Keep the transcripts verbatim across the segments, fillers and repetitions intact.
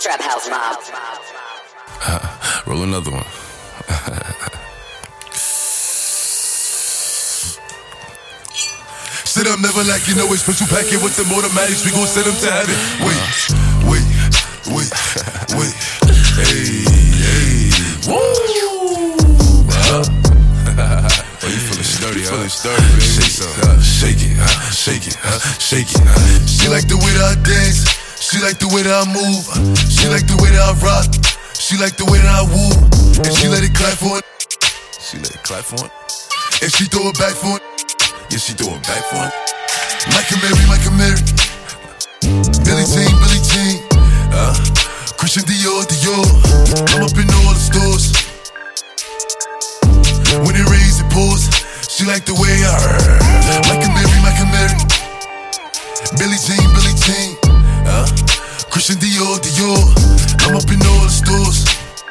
Trap House Mob. Uh, roll another one. Sit up, never like you know it's special packet with the automatics. We gon' send them to heaven. Wait, wait, wait, wait. Hey, hey, woo! Uh, oh, you feeling sturdy, huh? Feeling sturdy, baby. Shake it, uh, shake it, uh, shake it, uh, shake it. Uh. She like the way that I dance. She like the way that I move. She like the way that I rock. She like the way that I woo. And she let it clap for it. She let it clap for it. And she throw it back for it. Yeah, she throw it back for it. Mike and Mary, Mike and Mary. Billie Jean, Billie Jean. Uh, Christian Dior, Dior. I'm up in all the stores. When it rains, it pours. She like the way I heard. Mike and Mary, Mike and Mary. Billie Jean, Billie Jean. Uh, Christian Dior, Dior. I'm up in all the stores.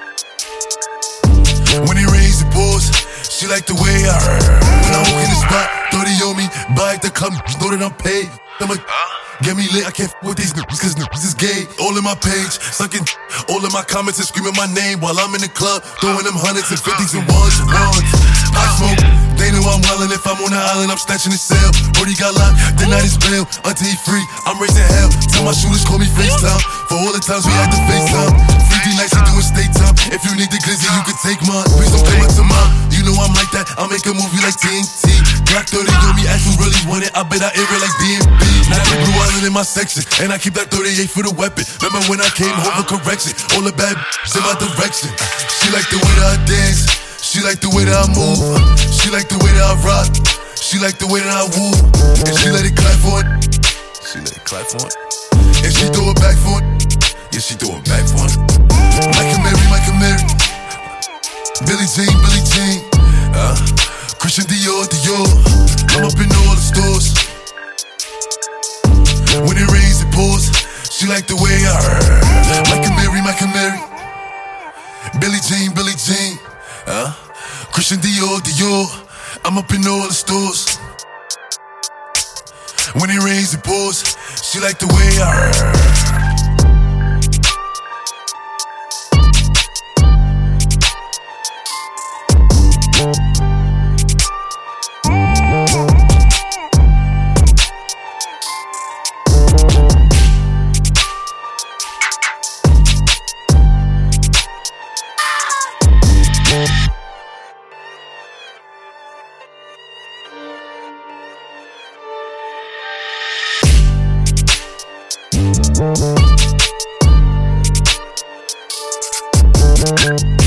When it rains, it pours. She like the way I heard. When I walk in the spot, thirty on me, buy the club, know that I'm paid. I'ma get me lit, I can't f with these niggas, cause niggas is gay. All in my page, sucking all in my comments and screaming my name while I'm in the club, throwing them hundreds and fifties and ones and ones. I smoke, they know I'm wildin'. If I'm on the island, I'm snatching the cell. Brody got locked, the night is bail. Until he free, I'm raising hell. Tell my shooters call me FaceTime. For all the times we had to FaceTime. three D nights, we doing state time. If you need the glizzy, you can take mine. Please don't play my to mine. You know I'm like that, I'll make a movie like T N T. Glock thirty on me, ask who really want it. I bet I air it like D M B. Now the blue island in my section, and I keep that thirty-eight for the weapon. Remember when I came home for correction? All the bad b****s in my direction. She like the way that I dance. She like the way that I move. She like the way that I rock. She like the way that I woo. And she let it clap for it. She let it clap for it. And she throw it back for it. Yeah, she throw it back for it. Mike and Mary, Mike and Mary. Billie Jean, Billie Jean. Uh, Christian Dior, Dior. I'm up in all the stores. When it rains, it pours. She like the way I heard. Mike and Mary, Mike and Mary. Billie Jean, Billie Jean. Uh, Christian Dior, Dior. I'm up in all the stores. When it rains, it pours. She like the way I heard. Thank you.